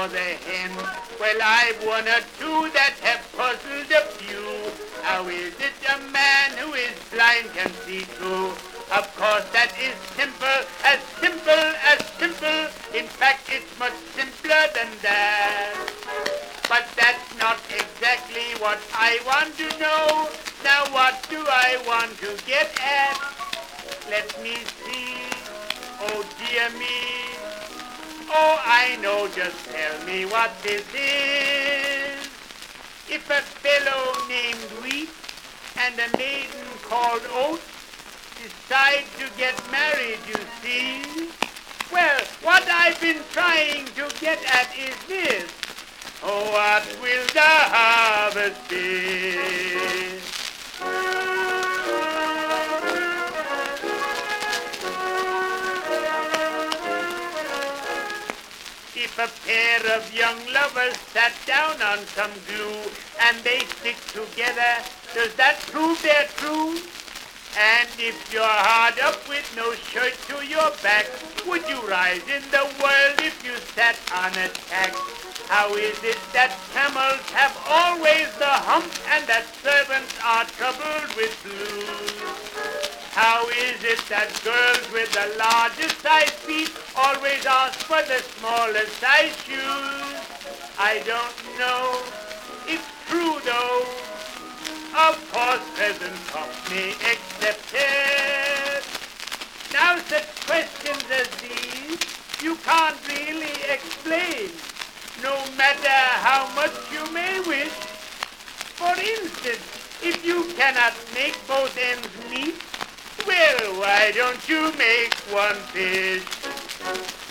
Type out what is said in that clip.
for the hen. Well, I've one or two that have puzzled a few. How is it a man who is blind can see through? Of course, that is simple, as simple as simple. In fact, it's much simpler than that. But that's not exactly what I want to know. Now, what do I want to get at? Let me see. Oh, dear me. Oh, I know. Just tell me what this is. If a fellow named Wheat and a maiden called Oat decide to get married, you see. Well, what I've been trying to get at is this. Oh, what will the harvest be? If a pair of young lovers sat down on some glue and they stick together, does that prove they're true? And if you're hard up with no shirt to your back, would you rise in the world if you sat on a tack? How is it that camels have always the hump and that servants are troubled with blues? How is it that girls with the largest size feet always ask for the smallest size shoes? I don't know. It's true though. Of course, present company accepted. Now such questions as these you can't really explain, no matter how much you may wish. For instance, if you cannot make both ends meet, well, why don't you make one fish?